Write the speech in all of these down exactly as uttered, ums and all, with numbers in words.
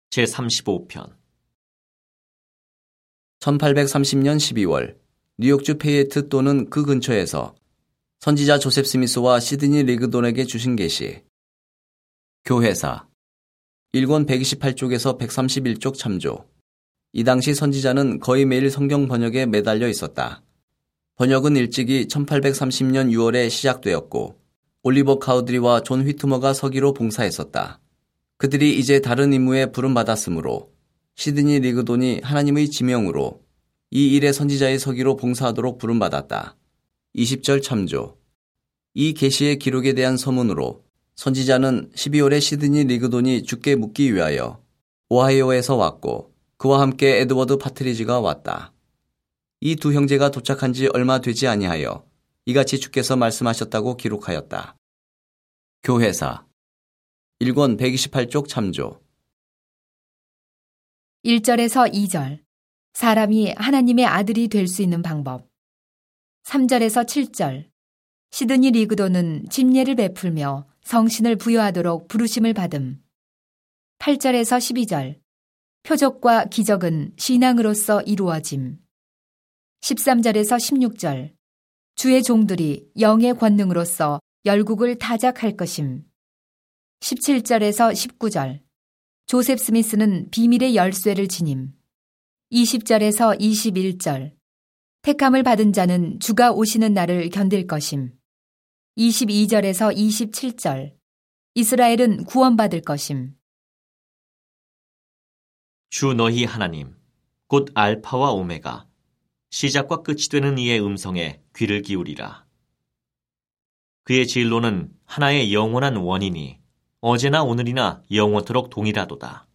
제삼십오 편 천팔백삼십 년 십이월 뉴욕주 페이에트 또는 그 근처에서 선지자 조셉 스미스와 시드니 리그돈에게 주신 계시. 교회사 일 권 백이십팔 쪽에서 백삼십일 쪽 참조. 이 당시 선지자는 거의 매일 성경 번역에 매달려 있었다. 번역은 일찍이 천팔백삼십 년 유월에 시작되었고 올리버 카우드리와 존 휘트머가 서기로 봉사했었다. 그들이 이제 다른 임무에 부름받았으므로 시드니 리그돈이 하나님의 지명으로 이 일의 선지자의 서기로 봉사하도록 부름받았다. 이십 절 참조. 이 계시의 기록에 대한 서문으로 선지자는 십이월에 시드니 리그돈이 주께 묻기 위하여 오하이오에서 왔고 그와 함께 에드워드 파트리지가 왔다. 이 두 형제가 도착한 지 얼마 되지 아니하여 이같이 주께서 말씀하셨다고 기록하였다. 교회사 일 권 백이십팔 쪽 참조. 일 절에서 이 절 사람이 하나님의 아들이 될 수 있는 방법. 삼 절에서 칠 절 시드니 리그돈은 집례를 베풀며 성신을 부여하도록 부르심을 받음. 팔 절에서 십이 절 표적과 기적은 신앙으로서 이루어짐. 십삼 절에서 십육 절 주의 종들이 영의 권능으로서 열국을 타작할 것임. 십칠 절에서 십구 절 조셉 스미스는 비밀의 열쇠를 지님. 이십 절에서 이십일 절 택함을 받은 자는 주가 오시는 날을 견딜 것임. 이십이 절에서 이십칠 절 이스라엘은 구원받을 것임. 주 너희 하나님, 곧 알파와 오메가, 시작과 끝이 되는 이의 음성에 귀를 기울이라. 그의 진로는 하나의 영원한 원이니 어제나 오늘이나 영원토록 동일하도다.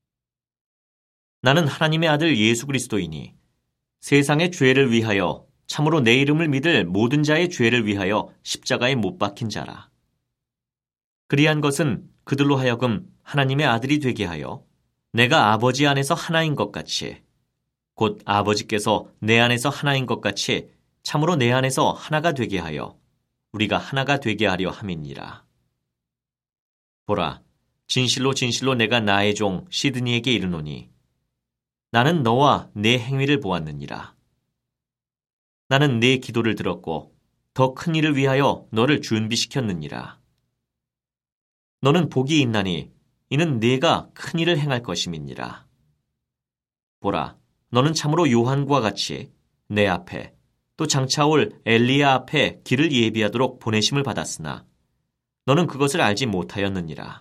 나는 하나님의 아들 예수 그리스도이니 세상의 죄를 위하여 참으로 내 이름을 믿을 모든 자의 죄를 위하여 십자가에 못 박힌 자라. 그리한 것은 그들로 하여금 하나님의 아들이 되게 하여 내가 아버지 안에서 하나인 것 같이 곧 아버지께서 내 안에서 하나인 것 같이 참으로 내 안에서 하나가 되게 하여 우리가 하나가 되게 하려 함이니라. 보라, 진실로 진실로 내가 나의 종 시드니에게 이르노니 나는 너와 네 행위를 보았느니라. 나는 네 기도를 들었고 더 큰 일을 위하여 너를 준비시켰느니라. 너는 복이 있나니 이는 네가 큰 일을 행할 것임이니라. 보라, 너는 참으로 요한과 같이 내 앞에 또 장차 올 엘리야 앞에 길을 예비하도록 보내심을 받았으나 너는 그것을 알지 못하였느니라.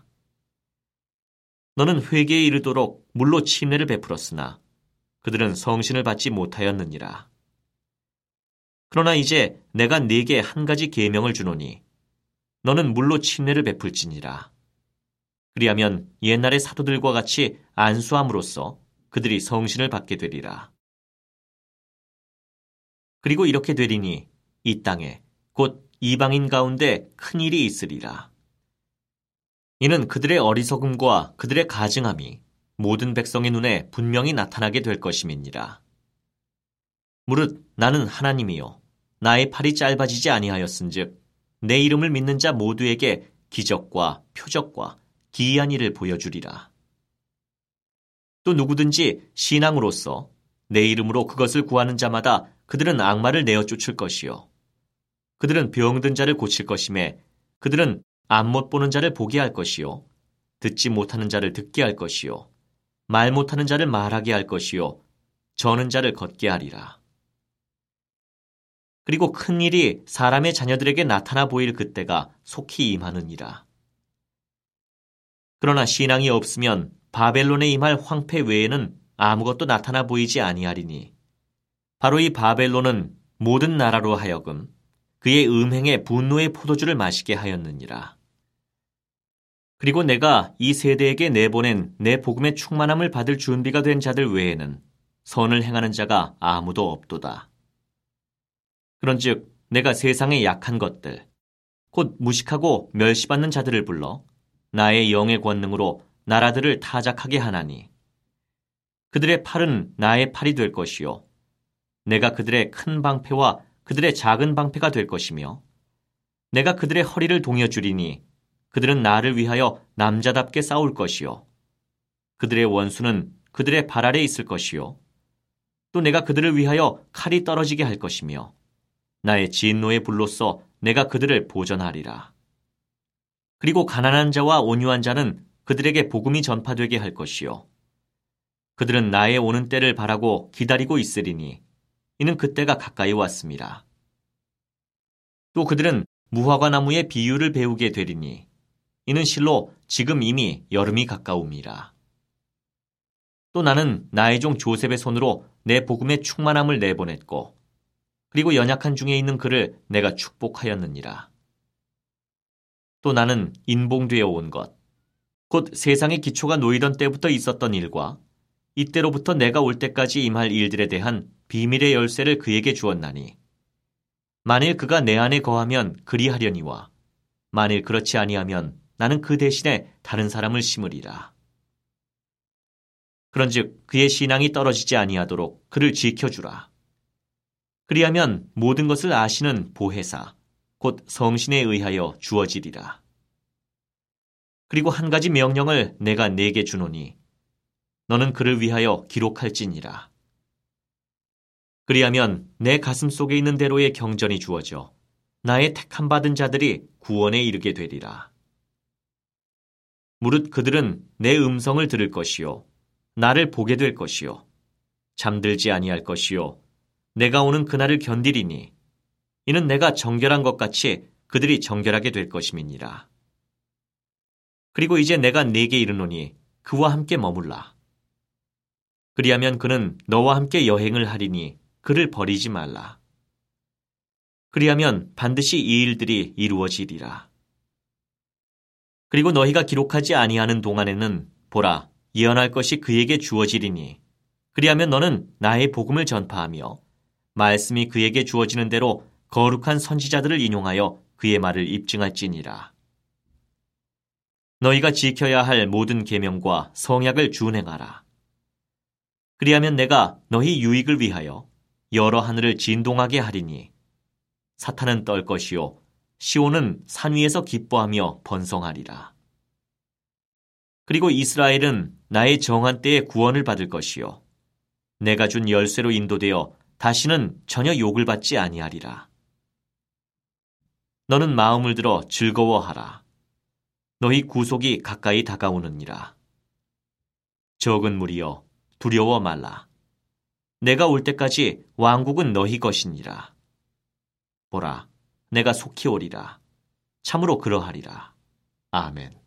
너는 회개에 이르도록 물로 침례를 베풀었으나 그들은 성신을 받지 못하였느니라. 그러나 이제 내가 네게 한 가지 계명을 주노니 너는 물로 침례를 베풀지니라. 그리하면 옛날의 사도들과 같이 안수함으로써 그들이 성신을 받게 되리라. 그리고 이렇게 되리니 이 땅에 곧 이방인 가운데 큰 일이 있으리라. 이는 그들의 어리석음과 그들의 가증함이 모든 백성의 눈에 분명히 나타나게 될 것임이니라. 무릇 나는 하나님이요 나의 팔이 짧아지지 아니하였은즉 내 이름을 믿는 자 모두에게 기적과 표적과 기이한 일을 보여주리라. 또 누구든지 신앙으로서 내 이름으로 그것을 구하는 자마다 그들은 악마를 내어 쫓을 것이요 그들은 병든 자를 고칠 것이며 그들은 안 못 보는 자를 보게 할 것이요 듣지 못하는 자를 듣게 할 것이요 말 못하는 자를 말하게 할 것이요 저는 자를 걷게 하리라. 그리고 큰 일이 사람의 자녀들에게 나타나 보일 그때가 속히 임하느니라. 그러나 신앙이 없으면 바벨론에 임할 황폐 외에는 아무것도 나타나 보이지 아니하리니 바로 이 바벨론은 모든 나라로 하여금 그의 음행의 분노의 포도주를 마시게 하였느니라. 그리고 내가 이 세대에게 내보낸 내 복음의 충만함을 받을 준비가 된 자들 외에는 선을 행하는 자가 아무도 없도다. 그런즉 내가 세상의 약한 것들 곧 무식하고 멸시받는 자들을 불러 나의 영의 권능으로 나라들을 타작하게 하나니 그들의 팔은 나의 팔이 될 것이요 내가 그들의 큰 방패와 그들의 작은 방패가 될 것이며 내가 그들의 허리를 동여 주리니 그들은 나를 위하여 남자답게 싸울 것이요 그들의 원수는 그들의 발 아래 있을 것이요. 또 내가 그들을 위하여 칼이 떨어지게 할 것이며 나의 진노의 불로써 내가 그들을 보전하리라. 그리고 가난한 자와 온유한 자는 그들에게 복음이 전파되게 할 것이요. 그들은 나의 오는 때를 바라고 기다리고 있으리니 이는 그때가 가까이 왔습니다. 또 그들은 무화과 나무의 비유를 배우게 되리니 이는 실로 지금 이미 여름이 가까움이라. 또 나는 나의 종 조셉의 손으로 내 복음의 충만함을 내보냈고 그리고 연약한 중에 있는 그를 내가 축복하였느니라. 또 나는 인봉되어 온 것, 곧 세상의 기초가 놓이던 때부터 있었던 일과 이때로부터 내가 올 때까지 임할 일들에 대한 비밀의 열쇠를 그에게 주었나니 만일 그가 내 안에 거하면 그리하려니와 만일 그렇지 아니하면 나는 그 대신에 다른 사람을 심으리라. 그런즉 그의 신앙이 떨어지지 아니하도록 그를 지켜주라. 그리하면 모든 것을 아시는 보혜사 곧 성신에 의하여 주어지리라. 그리고 한 가지 명령을 내가 네게 주노니 너는 그를 위하여 기록할지니라. 그리하면 내 가슴 속에 있는 대로의 경전이 주어져 나의 택함 받은 자들이 구원에 이르게 되리라. 무릇 그들은 내 음성을 들을 것이요 나를 보게 될 것이요 잠들지 아니할 것이요 내가 오는 그날을 견디리니 이는 내가 정결한 것 같이 그들이 정결하게 될 것임이니라. 그리고 이제 내가 네게 이르노니 그와 함께 머물라. 그리하면 그는 너와 함께 여행을 하리니 그를 버리지 말라. 그리하면 반드시 이 일들이 이루어지리라. 그리고 너희가 기록하지 아니하는 동안에는 보라 예언할 것이 그에게 주어지리니 그리하면 너는 나의 복음을 전파하며 말씀이 그에게 주어지는 대로 거룩한 선지자들을 인용하여 그의 말을 입증할지니라. 너희가 지켜야 할 모든 계명과 성약을 준행하라. 그리하면 내가 너희 유익을 위하여 여러 하늘을 진동하게 하리니 사탄은 떨 것이요 시온은 산 위에서 기뻐하며 번성하리라. 그리고 이스라엘은 나의 정한 때에 구원을 받을 것이요 내가 준 열쇠로 인도되어 다시는 전혀 욕을 받지 아니하리라. 너는 마음을 들어 즐거워하라. 너희 구속이 가까이 다가오느니라. 적은 무리여 두려워 말라. 내가 올 때까지 왕국은 너희 것이니라. 보라, 내가 속히 오리라. 참으로 그러하리라. 아멘.